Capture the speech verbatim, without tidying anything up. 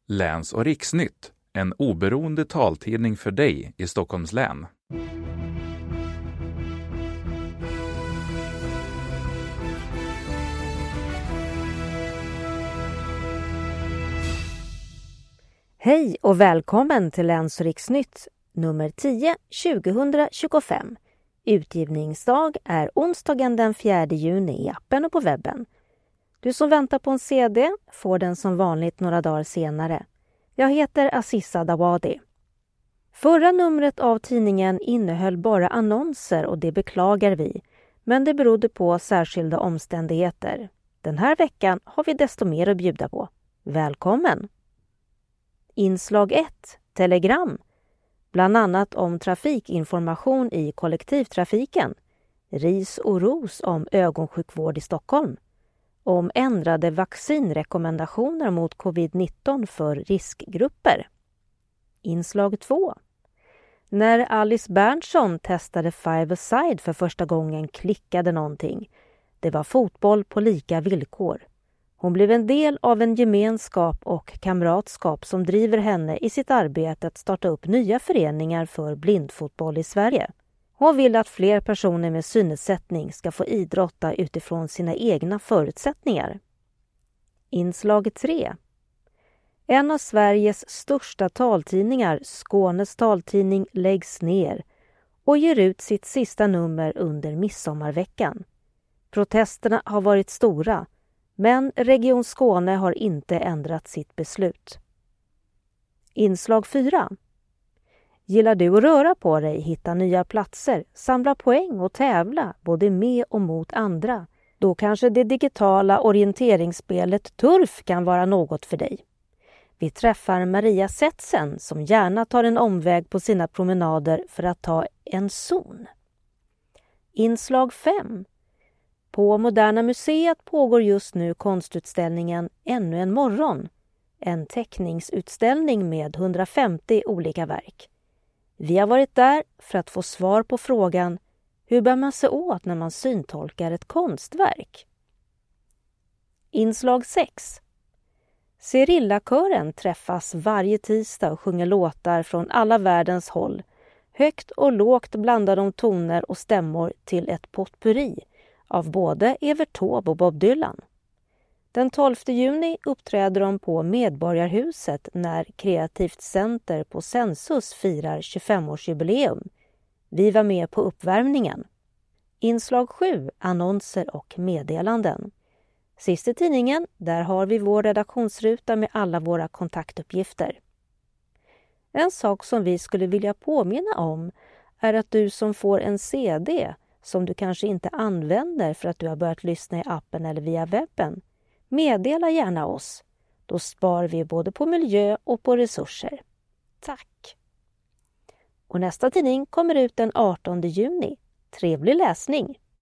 Läns- och riksnytt, en oberoende taltidning för dig i Stockholms län. Hej och välkommen till Läns- och riksnytt nummer tio tjugohundratjugofem. Utgivningsdag är onsdagen den fjärde juni i appen och på webben. Du som väntar på en C D får den som vanligt några dagar senare. Jag heter Aziza Dawadi. Förra numret av tidningen innehöll bara annonser och det beklagar vi, men det berodde på särskilda omständigheter. Den här veckan har vi desto mer att bjuda på. Välkommen! Inslag ett, Telegram. Bland annat om trafikinformation i kollektivtrafiken. Ris och ros om ögonsjukvård i Stockholm. Om ändrade vaccinrekommendationer mot covid nitton för riskgrupper. Inslag två. När Alice Berntsson testade five-a-side för första gången klickade någonting. Det var fotboll på lika villkor. Hon blev en del av en gemenskap och kamratskap som driver henne i sitt arbete att starta upp nya föreningar för blindfotboll i Sverige. Hon vill att fler personer med synnedsättning ska få idrotta utifrån sina egna förutsättningar. Inslag tre. En av Sveriges största taltidningar, Skånes taltidning, läggs ner och ger ut sitt sista nummer under midsommarveckan. Protesterna har varit stora, men Region Skåne har inte ändrat sitt beslut. Inslag fyra. Gillar du att röra på dig, hitta nya platser, samla poäng och tävla både med och mot andra? Då kanske det digitala orienteringsspelet Turf kan vara något för dig. Vi träffar Maria Setsen som gärna tar en omväg på sina promenader för att ta en zon. Inslag fem. På Moderna museet pågår just nu konstutställningen Ännu en morgon. En teckningsutställning med hundrafemtio olika verk. Vi har varit där för att få svar på frågan: hur bär man sig åt när man syntolkar ett konstverk? Inslag sex. Cerillakören träffas varje tisdag och sjunger låtar från alla världens håll. Högt och lågt blandar de toner och stämmor till ett potpurri av både Evert Taube och Bob Dylan. Den tolfte juni uppträder de på Medborgarhuset när Kreativt Center på Sensus firar tjugofemårsjubileum. Vi var med på uppvärmningen. Inslag sju, annonser och meddelanden. Sist i tidningen, där har vi vår redaktionsruta med alla våra kontaktuppgifter. En sak som vi skulle vilja påminna om är att du som får en C D som du kanske inte använder för att du har börjat lyssna i appen eller via webben, meddela gärna oss. Då spar vi både på miljö och på resurser. Tack! Och nästa tidning kommer ut den artonde juni. Trevlig läsning!